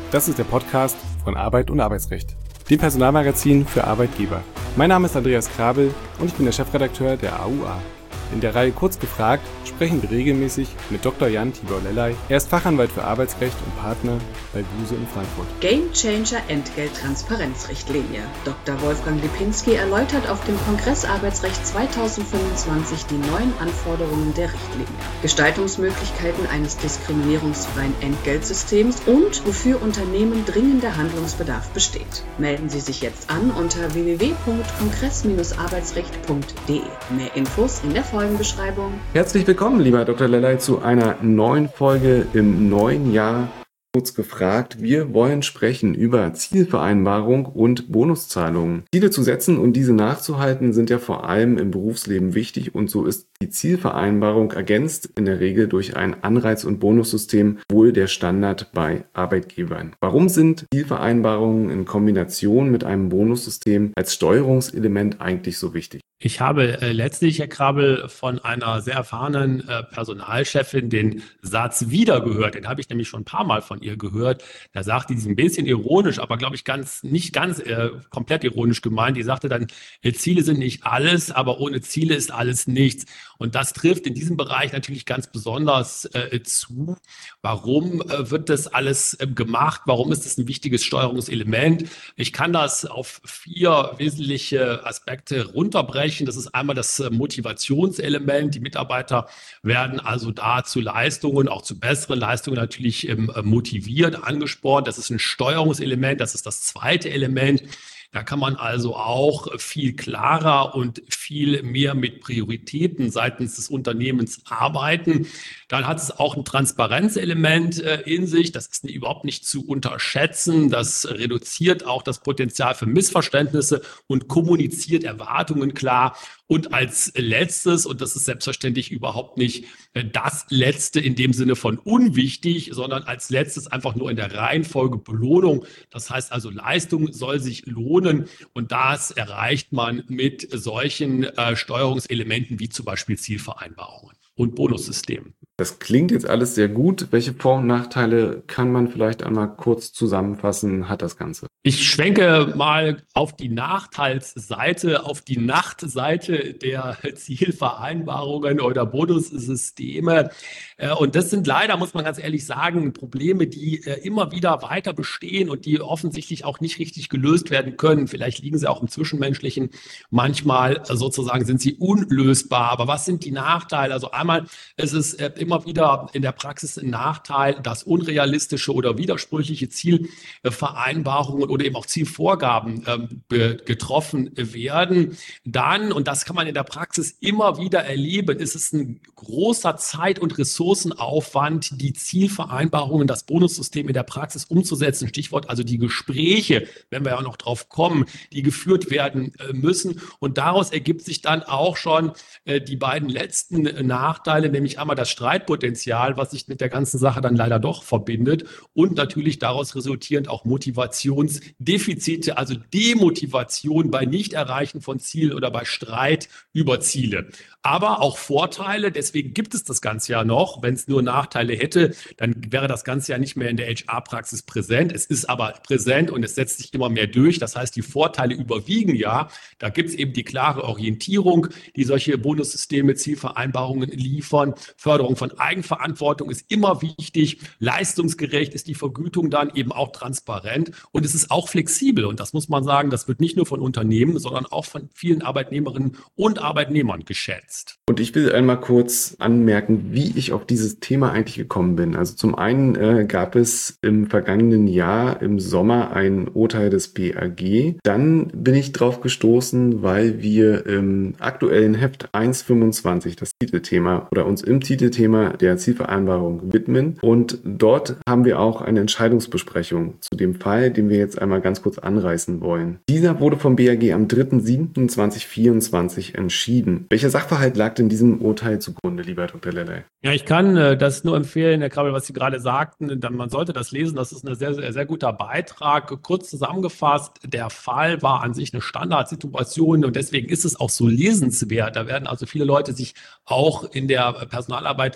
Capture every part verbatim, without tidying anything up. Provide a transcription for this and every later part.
Das ist der Podcast von Arbeit und Arbeitsrecht, dem Personalmagazin für Arbeitgeber. Mein Name ist Andreas Krabel und ich bin der Chefredakteur der A U A. In der Reihe Kurz gefragt sprechen wir regelmäßig mit Doktor Jan Tibor Lellay. Er ist Fachanwalt für Arbeitsrecht und Partner bei Buse in Frankfurt. Gamechanger Entgelttransparenzrichtlinie. Doktor Wolfgang Lipinski erläutert auf dem Kongress Arbeitsrecht zweitausendfünfundzwanzig die neuen Anforderungen der Richtlinie, Gestaltungsmöglichkeiten eines diskriminierungsfreien Entgeltsystems und wofür Unternehmen dringender Handlungsbedarf besteht. Melden Sie sich jetzt an unter w w w punkt kongress Bindestrich arbeitsrecht punkt d e. Mehr Infos in der Folgenbeschreibung. Herzlich willkommen, lieber Doktor Lellay, zu einer neuen Folge im neuen Jahr. Kurz gefragt, wir wollen sprechen über Zielvereinbarung und Bonuszahlungen. Ziele zu setzen und diese nachzuhalten sind ja vor allem im Berufsleben wichtig und so ist die Zielvereinbarung ergänzt in der Regel durch ein Anreiz- und Bonussystem wohl der Standard bei Arbeitgebern. Warum sind Zielvereinbarungen in Kombination mit einem Bonussystem als Steuerungselement eigentlich so wichtig? Ich habe äh, letztlich, Herr Krabel, von einer sehr erfahrenen äh, Personalchefin den Satz wieder gehört. Den habe ich nämlich schon ein paar Mal von ihr gehört. Da sagte die, ein bisschen ironisch, aber glaube ich ganz nicht ganz äh, komplett ironisch gemeint. Die sagte dann, äh, Ziele sind nicht alles, aber ohne Ziele ist alles nichts. Und das trifft in diesem Bereich natürlich ganz besonders äh, zu. Warum äh, wird das alles äh, gemacht? Warum ist das ein wichtiges Steuerungselement? Ich kann das auf vier wesentliche Aspekte runterbrechen. Das ist einmal das Motivationselement. Die Mitarbeiter werden also da zu Leistungen, auch zu besseren Leistungen natürlich ähm, motiviert, angespornt. Das ist ein Steuerungselement. Das ist das zweite Element. Da kann man also auch viel klarer und viel mehr mit Prioritäten seitens des Unternehmens arbeiten. Dann hat es auch ein Transparenzelement äh, in sich. Das ist überhaupt nicht zu unterschätzen. Das reduziert auch das Potenzial für Missverständnisse und kommuniziert Erwartungen klar. Und als letztes, und das ist selbstverständlich überhaupt nicht äh, das Letzte in dem Sinne von unwichtig, sondern als letztes einfach nur in der Reihenfolge Belohnung. Das heißt also, Leistung soll sich lohnen. Und das erreicht man mit solchen äh, Steuerungselementen wie zum Beispiel Zielvereinbarungen und Bonussystemen. Das klingt jetzt alles sehr gut. Welche Vor- und Nachteile kann man vielleicht einmal kurz zusammenfassen, hat das Ganze? Ich schwenke mal auf die Nachteilsseite, auf die Nachtseite der Zielvereinbarungen oder Bonussysteme. Und das sind leider, muss man ganz ehrlich sagen, Probleme, die immer wieder weiter bestehen und die offensichtlich auch nicht richtig gelöst werden können. Vielleicht liegen sie auch im Zwischenmenschlichen. Manchmal sozusagen sind sie unlösbar. Aber was sind die Nachteile? Also einmal ist es immer wieder in der Praxis ein Nachteil, dass unrealistische oder widersprüchliche Zielvereinbarungen oder eben auch Zielvorgaben ähm, getroffen werden. Dann, und das kann man in der Praxis immer wieder erleben, ist es ein großer Zeit- und Ressourcenaufwand, die Zielvereinbarungen, das Bonussystem in der Praxis umzusetzen. Stichwort also die Gespräche, wenn wir ja noch drauf kommen, die geführt werden äh, müssen. Und daraus ergibt sich dann auch schon äh, die beiden letzten äh, Nachteile, nämlich einmal das Streitpotenzial, was sich mit der ganzen Sache dann leider doch verbindet und natürlich daraus resultierend auch Motivationsdefizite, also Demotivation bei Nichterreichen von Zielen oder bei Streit über Ziele. Aber auch Vorteile, deswegen gibt es das Ganze ja noch. Wenn es nur Nachteile hätte, dann wäre das Ganze ja nicht mehr in der H R-Praxis präsent. Es ist aber präsent und es setzt sich immer mehr durch. Das heißt, die Vorteile überwiegen ja. Da gibt es eben die klare Orientierung, die solche Bonussysteme, Zielvereinbarungen liefern. Förderung von Eigenverantwortung ist immer wichtig. Leistungsgerecht ist die Vergütung dann eben auch transparent und es ist auch flexibel. Und das muss man sagen, das wird nicht nur von Unternehmen, sondern auch von vielen Arbeitnehmerinnen und Arbeitnehmern geschätzt. Und ich will einmal kurz anmerken, wie ich auf dieses Thema eigentlich gekommen bin. Also zum einen äh, gab es im vergangenen Jahr im Sommer ein Urteil des B A G. Dann bin ich drauf gestoßen, weil wir im aktuellen Heft eins fünfundzwanzig das Titelthema oder uns im Titelthema der Zielvereinbarung widmen. Und dort haben wir auch eine Entscheidungsbesprechung zu dem Fall, den wir jetzt einmal ganz kurz anreißen wollen. Dieser wurde vom B A G am dritter siebter zweitausendvierundzwanzig entschieden. Welcher Sachverhalt lag denn diesem Urteil zugrunde, lieber Doktor Lellay? Ja, ich kann äh, das nur empfehlen, Herr Krabel, was Sie gerade sagten. Dann, man sollte das lesen. Das ist ein sehr, sehr, sehr guter Beitrag. Kurz zusammengefasst, der Fall war an sich eine Standardsituation und deswegen ist es auch so lesenswert. Da werden also viele Leute sich auch in der Personalarbeit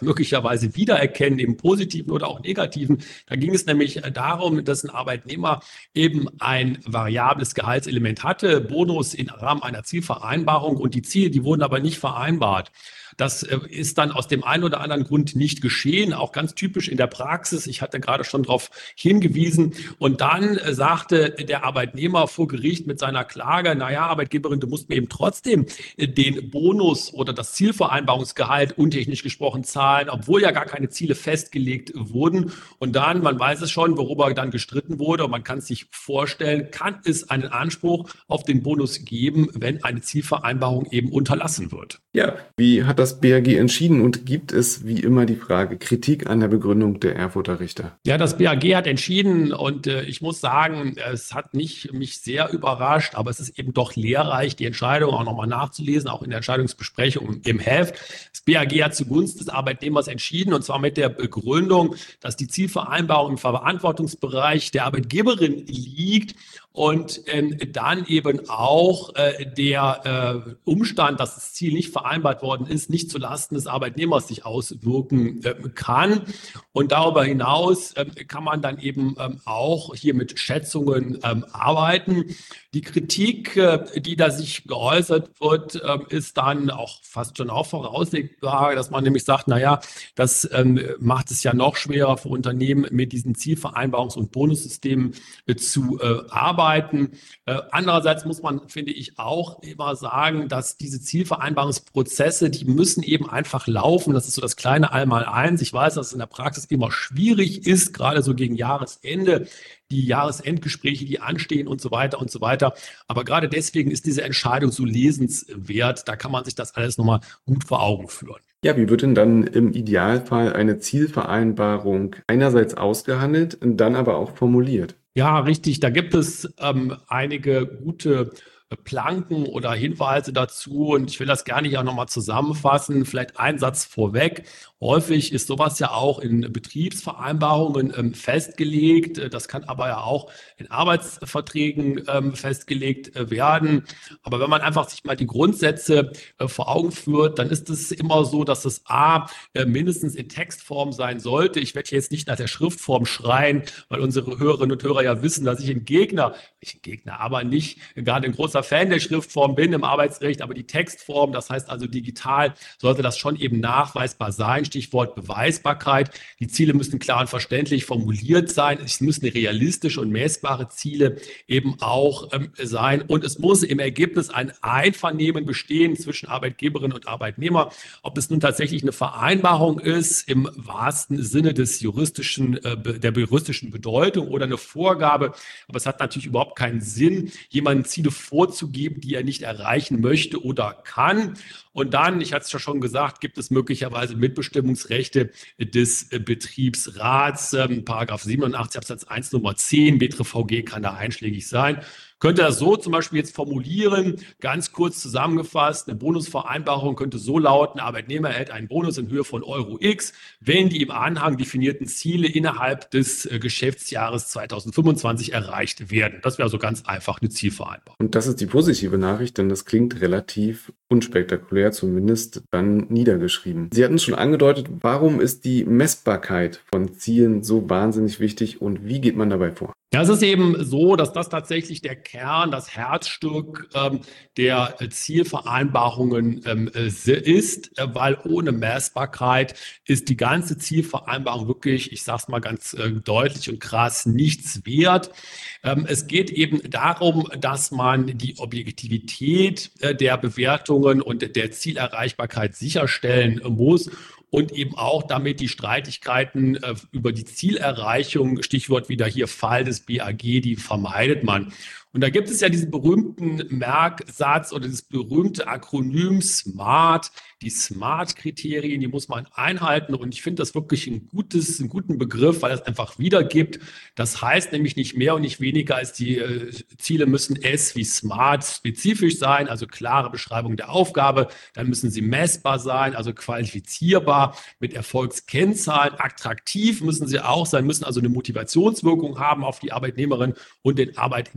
möglicherweise wiedererkennen, im Positiven oder auch Negativen. Da ging es nämlich darum, dass ein Arbeitnehmer eben ein variables Gehaltselement hatte, Bonus im Rahmen einer Zielvereinbarung, und die Ziele, die wurden aber nicht vereinbart. Das ist dann aus dem einen oder anderen Grund nicht geschehen, auch ganz typisch in der Praxis. Ich hatte gerade schon darauf hingewiesen. Und dann sagte der Arbeitnehmer vor Gericht mit seiner Klage, naja, Arbeitgeberin, du musst mir eben trotzdem den Bonus oder das Zielvereinbarungsgehalt untechnisch gesprochen zahlen, obwohl ja gar keine Ziele festgelegt wurden. Und dann, man weiß es schon, worüber dann gestritten wurde, und man kann es sich vorstellen, kann es einen Anspruch auf den Bonus geben, wenn eine Zielvereinbarung eben unterlassen wird. Ja, wie hat das B A G entschieden, und gibt es wie immer die Frage Kritik an der Begründung der Erfurter Richter? Ja, das B A G hat entschieden, und äh, ich muss sagen, es hat nicht mich sehr überrascht, aber es ist eben doch lehrreich, die Entscheidung auch nochmal nachzulesen, auch in der Entscheidungsbesprechung im Heft. Das B A G hat zugunsten des Arbeitnehmers entschieden, und zwar mit der Begründung, dass die Zielvereinbarung im Verantwortungsbereich der Arbeitgeberin liegt und ähm, dann eben auch äh, der äh, Umstand, dass das Ziel nicht vereinbart worden ist, nicht zulasten des Arbeitnehmers sich auswirken äh, kann. Und darüber hinaus äh, kann man dann eben ähm, auch hier mit Schätzungen ähm, arbeiten. Die Kritik, äh, die da sich geäußert wird, äh, ist dann auch fast schon auch vorauslegbar, dass man nämlich sagt, naja, das ähm, macht es ja noch schwerer für Unternehmen, mit diesen Zielvereinbarungs- und Bonussystemen äh, zu äh, arbeiten. Äh, andererseits muss man, finde ich, auch immer sagen, dass diese Zielvereinbarungsprozesse, die müssen eben einfach laufen. Das ist so das kleine Einmaleins. Ich weiß, dass es in der Praxis immer schwierig ist, gerade so gegen Jahresende, die Jahresendgespräche, die anstehen und so weiter und so weiter. Aber gerade deswegen ist diese Entscheidung so lesenswert. Da kann man sich das alles nochmal gut vor Augen führen. Ja, wie wird denn dann im Idealfall eine Zielvereinbarung einerseits ausgehandelt, dann aber auch formuliert? Ja, richtig. Da gibt es ähm, einige gute Planken oder Hinweise dazu, und ich will das gerne hier auch nochmal zusammenfassen. Vielleicht ein Satz vorweg. Häufig ist sowas ja auch in Betriebsvereinbarungen ähm, festgelegt. Das kann aber ja auch in Arbeitsverträgen ähm, festgelegt äh, werden. Aber wenn man einfach sich mal die Grundsätze äh, vor Augen führt, dann ist es immer so, dass es A, äh, mindestens in Textform sein sollte. Ich werde jetzt nicht nach der Schriftform schreien, weil unsere Hörerinnen und Hörer ja wissen, dass ich ein Gegner, ich ein Gegner, aber nicht gerade ein großer Fan der Schriftform bin im Arbeitsrecht, aber die Textform, das heißt also digital, sollte das schon eben nachweisbar sein. Stichwort Beweisbarkeit. Die Ziele müssen klar und verständlich formuliert sein. Es müssen realistische und messbare Ziele eben auch ähm, sein. Und es muss im Ergebnis ein Einvernehmen bestehen zwischen Arbeitgeberin und Arbeitnehmer. Ob es nun tatsächlich eine Vereinbarung ist, im wahrsten Sinne des juristischen, äh, der juristischen Bedeutung, oder eine Vorgabe. Aber es hat natürlich überhaupt keinen Sinn, jemandem Ziele vorzugeben, die er nicht erreichen möchte oder kann. Und dann, ich hatte es ja schon gesagt, gibt es möglicherweise Mitbestimmungsrechte des äh, Betriebsrats. Ähm, Paragraph siebenundachtzig Absatz eins Nummer zehn B T R V G kann da einschlägig sein. Könnte das so zum Beispiel jetzt formulieren, ganz kurz zusammengefasst, eine Bonusvereinbarung könnte so lauten: Arbeitnehmer erhält einen Bonus in Höhe von Euro X, wenn die im Anhang definierten Ziele innerhalb des äh, Geschäftsjahres zweitausendfünfundzwanzig erreicht werden. Das wäre also ganz einfach eine Zielvereinbarung. Und das ist die positive Nachricht, denn das klingt relativ unspektakulär, zumindest dann niedergeschrieben. Sie hatten es schon angedeutet, warum ist die Messbarkeit von Zielen so wahnsinnig wichtig und wie geht man dabei vor? Ja, es ist eben so, dass das tatsächlich der Kern, das Herzstück ähm, der Zielvereinbarungen ähm, ist, äh, weil ohne Messbarkeit ist die ganze Zielvereinbarung wirklich, ich sage es mal ganz äh, deutlich und krass, nichts wert. Ähm, es geht eben darum, dass man die Objektivität äh, der Bewertungen und der Zielerreichbarkeit sicherstellen muss. Und eben auch damit die Streitigkeiten äh, über die Zielerreichung, Stichwort wieder hier Fall des B A G, die vermeidet man. Und da gibt es ja diesen berühmten Merksatz oder das berühmte Akronym SMART, die SMART-Kriterien, die muss man einhalten. Und ich finde das wirklich ein gutes, einen guten Begriff, weil es einfach wiedergibt. Das heißt nämlich nicht mehr und nicht weniger, als die äh, Ziele müssen S wie SMART spezifisch sein, also klare Beschreibung der Aufgabe. Dann müssen sie messbar sein, also qualifizierbar mit Erfolgskennzahlen. Attraktiv müssen sie auch sein, müssen also eine Motivationswirkung haben auf die Arbeitnehmerin und den Arbeitnehmer.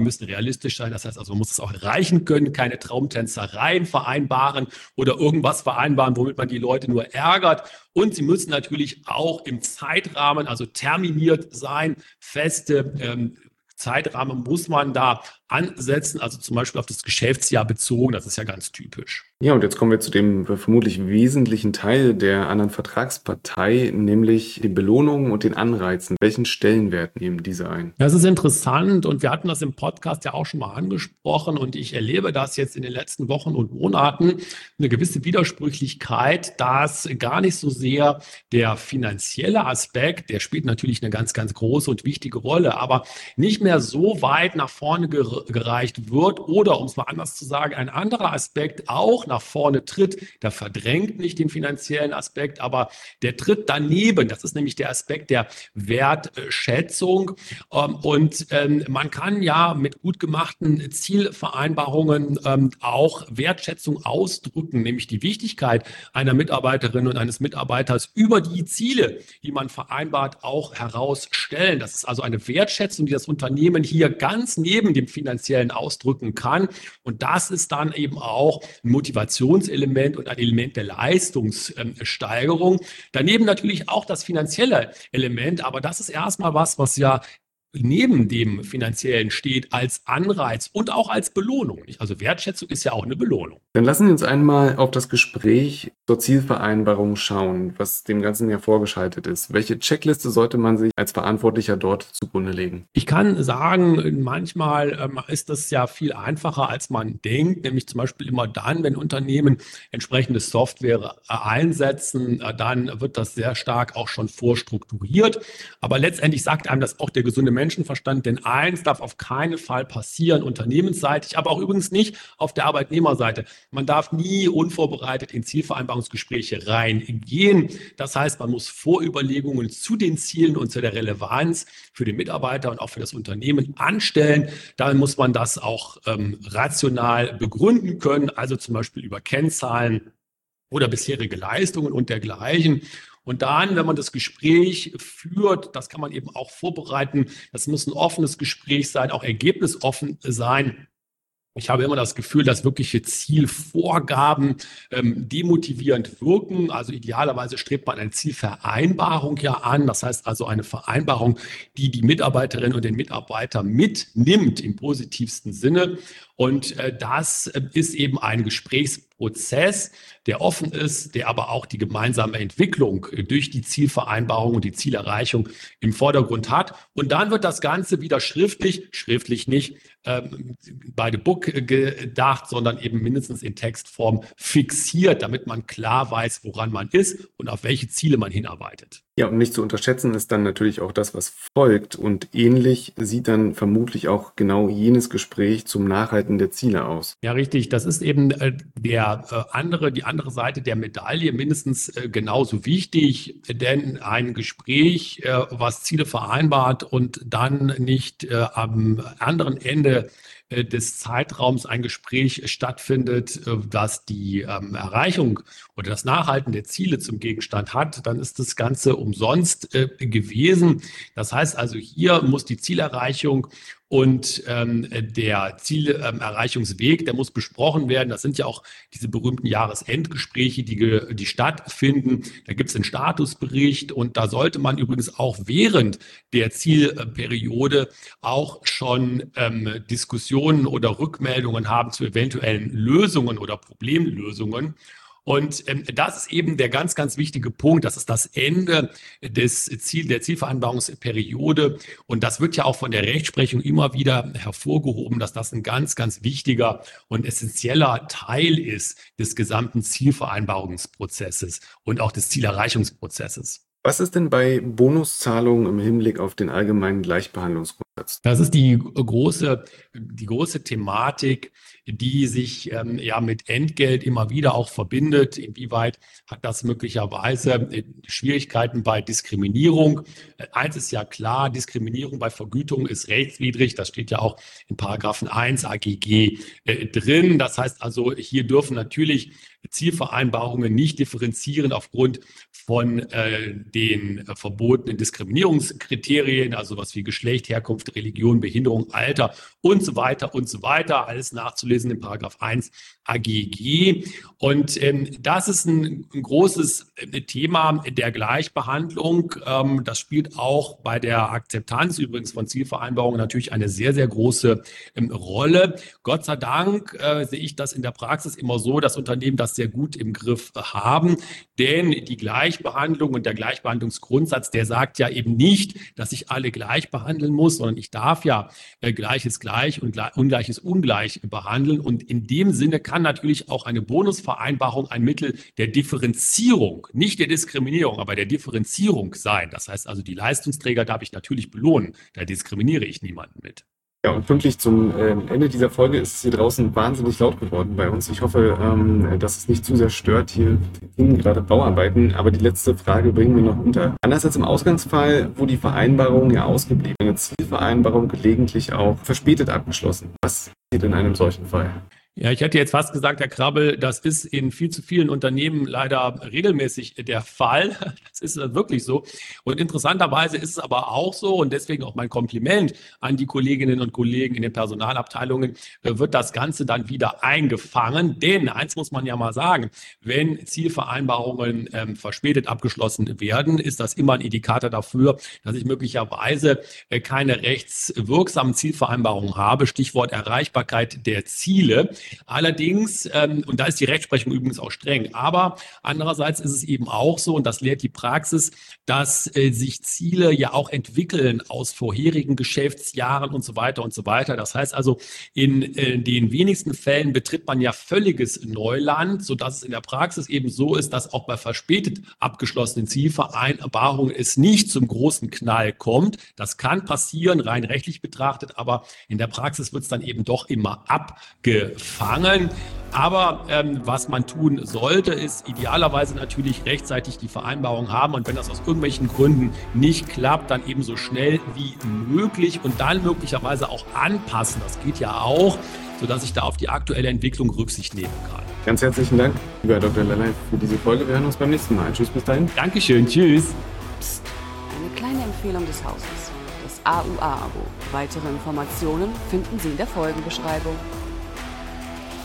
müssen realistisch sein. Das heißt also, man muss es auch erreichen können, keine Traumtänzereien vereinbaren oder irgendwas vereinbaren, womit man die Leute nur ärgert. Und sie müssen natürlich auch im Zeitrahmen, also terminiert sein, feste ähm, Zeitrahmen muss man da ansetzen, also zum Beispiel auf das Geschäftsjahr bezogen, das ist ja ganz typisch. Ja, und jetzt kommen wir zu dem vermutlich wesentlichen Teil der anderen Vertragspartei, nämlich den Belohnungen und den Anreizen. Welchen Stellenwert nehmen diese ein? Das ist interessant und wir hatten das im Podcast ja auch schon mal angesprochen und ich erlebe das jetzt in den letzten Wochen und Monaten, eine gewisse Widersprüchlichkeit, dass gar nicht so sehr der finanzielle Aspekt, der spielt natürlich eine ganz, ganz große und wichtige Rolle, aber nicht mehr so weit nach vorne ger- gereicht wird oder, um es mal anders zu sagen, ein anderer Aspekt auch nach vorne tritt, der verdrängt nicht den finanziellen Aspekt, aber der tritt daneben. Das ist nämlich der Aspekt der Wertschätzung. Und man kann ja mit gut gemachten Zielvereinbarungen auch Wertschätzung ausdrücken, nämlich die Wichtigkeit einer Mitarbeiterin und eines Mitarbeiters über die Ziele, die man vereinbart, auch herausstellen. Das ist also eine Wertschätzung, die das Unternehmen hier ganz neben dem finanziellen ausdrücken kann. Und das ist dann eben auch ein Motivationselement und ein Element der Leistungssteigerung. Daneben natürlich auch das finanzielle Element, aber das ist erstmal was, was ja neben dem Finanziellen steht als Anreiz und auch als Belohnung. Also Wertschätzung ist ja auch eine Belohnung. Dann lassen wir uns einmal auf das Gespräch zur Zielvereinbarung schauen, was dem Ganzen ja vorgeschaltet ist. Welche Checkliste sollte man sich als Verantwortlicher dort zugrunde legen? Ich kann sagen, manchmal ähm, ist das ja viel einfacher, als man denkt, nämlich zum Beispiel immer dann, wenn Unternehmen entsprechende Software äh, einsetzen, äh, dann wird das sehr stark auch schon vorstrukturiert. Aber letztendlich sagt einem das auch der gesunde Menschenverstand, denn eins darf auf keinen Fall passieren, unternehmensseitig, aber auch übrigens nicht auf der Arbeitnehmerseite. Man darf nie unvorbereitet in Zielvereinbarungsgespräche reingehen. Das heißt, man muss Vorüberlegungen zu den Zielen und zu der Relevanz für den Mitarbeiter und auch für das Unternehmen anstellen. Dann muss man das auch ähm, rational begründen können, also zum Beispiel über Kennzahlen oder bisherige Leistungen und dergleichen. Und dann, wenn man das Gespräch führt, das kann man eben auch vorbereiten. Das muss ein offenes Gespräch sein, auch ergebnisoffen sein. Ich habe immer das Gefühl, dass wirkliche Zielvorgaben ähm, demotivierend wirken. Also idealerweise strebt man eine Zielvereinbarung ja an. Das heißt also eine Vereinbarung, die die Mitarbeiterin und den Mitarbeiter mitnimmt im positivsten Sinne. Und äh, das äh, ist eben ein Gesprächsprozess, der offen ist, der aber auch die gemeinsame Entwicklung äh, durch die Zielvereinbarung und die Zielerreichung im Vordergrund hat. Und dann wird das Ganze wieder schriftlich, schriftlich nicht ähm, by the book gedacht, sondern eben mindestens in Textform fixiert, damit man klar weiß, woran man ist und auf welche Ziele man hinarbeitet. Ja, und nicht zu unterschätzen ist dann natürlich auch das, was folgt. Und ähnlich sieht dann vermutlich auch genau jenes Gespräch zum Nachhalten der Ziele aus. Ja, richtig. Das ist eben äh, der äh, andere, die andere Seite der Medaille, mindestens äh, genauso wichtig, denn ein Gespräch, äh, was Ziele vereinbart und dann nicht äh, am anderen Ende des Zeitraums ein Gespräch stattfindet, das die ähm, Erreichung oder das Nachhalten der Ziele zum Gegenstand hat, dann ist das Ganze umsonst äh, gewesen. Das heißt also, hier muss die Zielerreichung und ähm, der Zielerreichungsweg, ähm, der muss besprochen werden. Das sind ja auch diese berühmten Jahresendgespräche, die, die stattfinden. Da gibt es einen Statusbericht und da sollte man übrigens auch während der Zielperiode auch schon ähm, Diskussionen oder Rückmeldungen haben zu eventuellen Lösungen oder Problemlösungen. Und ähm, das ist eben der ganz, ganz wichtige Punkt. Das ist das Ende des Ziel, der Zielvereinbarungsperiode. Und das wird ja auch von der Rechtsprechung immer wieder hervorgehoben, dass das ein ganz, ganz wichtiger und essentieller Teil ist des gesamten Zielvereinbarungsprozesses und auch des Zielerreichungsprozesses. Was ist denn bei Bonuszahlungen im Hinblick auf den allgemeinen Gleichbehandlungsgrundsatz? Das ist die große, die große Thematik, die sich ähm, ja mit Entgelt immer wieder auch verbindet. Inwieweit hat das möglicherweise äh, Schwierigkeiten bei Diskriminierung? Äh, eins ist ja klar, Diskriminierung bei Vergütung ist rechtswidrig. Das steht ja auch in Paragraphen eins A G G äh, drin. Das heißt also, hier dürfen natürlich Zielvereinbarungen nicht differenzieren aufgrund von äh, den äh, verbotenen Diskriminierungskriterien, also was wie Geschlecht, Herkunft, Religion, Behinderung, Alter und so weiter und so weiter. Alles nachzulesen in Paragraph eins A G G. Und ähm, das ist ein, ein großes äh, Thema der Gleichbehandlung. Ähm, das spielt auch bei der Akzeptanz übrigens von Zielvereinbarungen natürlich eine sehr, sehr große ähm, Rolle. Gott sei Dank äh, sehe ich das in der Praxis immer so, dass Unternehmen das sehr gut im Griff haben, denn die Gleichbehandlung und der Gleichbehandlungsgrundsatz, der sagt ja eben nicht, dass ich alle gleich behandeln muss, sondern ich darf ja äh, Gleiches gleich und Ungleiches ungleich behandeln. Und in dem Sinne kann natürlich auch eine Bonusvereinbarung ein Mittel der Differenzierung, nicht der Diskriminierung, aber der Differenzierung sein. Das heißt also, die Leistungsträger darf ich natürlich belohnen. Da diskriminiere ich niemanden mit. Ja, und pünktlich zum äh, Ende dieser Folge ist es hier draußen wahnsinnig laut geworden bei uns. Ich hoffe, ähm, dass es nicht zu sehr stört. Hier finden gerade Bauarbeiten, aber die letzte Frage bringen wir noch unter. Anders als im Ausgangsfall, wo die Vereinbarung ja ausgeblieben, eine Zielvereinbarung gelegentlich auch verspätet abgeschlossen. Was passiert in einem solchen Fall? Ja, ich hätte jetzt fast gesagt, Herr Krabbel, das ist in viel zu vielen Unternehmen leider regelmäßig der Fall. Das ist wirklich so. Und interessanterweise ist es aber auch so, und deswegen auch mein Kompliment an die Kolleginnen und Kollegen in den Personalabteilungen, wird das Ganze dann wieder eingefangen. Denn eins muss man ja mal sagen, wenn Zielvereinbarungen ähm, verspätet abgeschlossen werden, ist das immer ein Indikator dafür, dass ich möglicherweise äh, keine rechtswirksamen Zielvereinbarungen habe. Stichwort Erreichbarkeit der Ziele. Allerdings, ähm, und da ist die Rechtsprechung übrigens auch streng, aber andererseits ist es eben auch so, und das lehrt die Praxis, dass äh, sich Ziele ja auch entwickeln aus vorherigen Geschäftsjahren und so weiter und so weiter. Das heißt also, in äh, den wenigsten Fällen betritt man ja völliges Neuland, sodass es in der Praxis eben so ist, dass auch bei verspätet abgeschlossenen Zielvereinbarungen es nicht zum großen Knall kommt. Das kann passieren, rein rechtlich betrachtet, aber in der Praxis wird es dann eben doch immer abgefangen. Aber ähm, was man tun sollte, ist idealerweise natürlich rechtzeitig die Vereinbarung haben und wenn das aus irgendwelchen Gründen nicht klappt, dann eben so schnell wie möglich und dann möglicherweise auch anpassen. Das geht ja auch, sodass ich da auf die aktuelle Entwicklung Rücksicht nehmen kann. Ganz herzlichen Dank, lieber Herr Doktor Lellay, für diese Folge. Wir hören uns beim nächsten Mal. Tschüss, bis dahin. Dankeschön, tschüss. Psst. Eine kleine Empfehlung des Hauses. Das A U A-Abo. Weitere Informationen finden Sie in der Folgenbeschreibung.